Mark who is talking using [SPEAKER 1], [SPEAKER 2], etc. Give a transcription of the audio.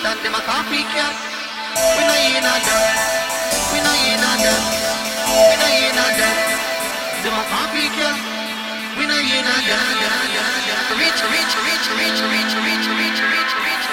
[SPEAKER 1] that them a copycat. We no in a that. We no in a that. We no in a that. Them a copycat. We no in a that. Reach, reach, reach, reach, reach, reach, reach, reach, reach.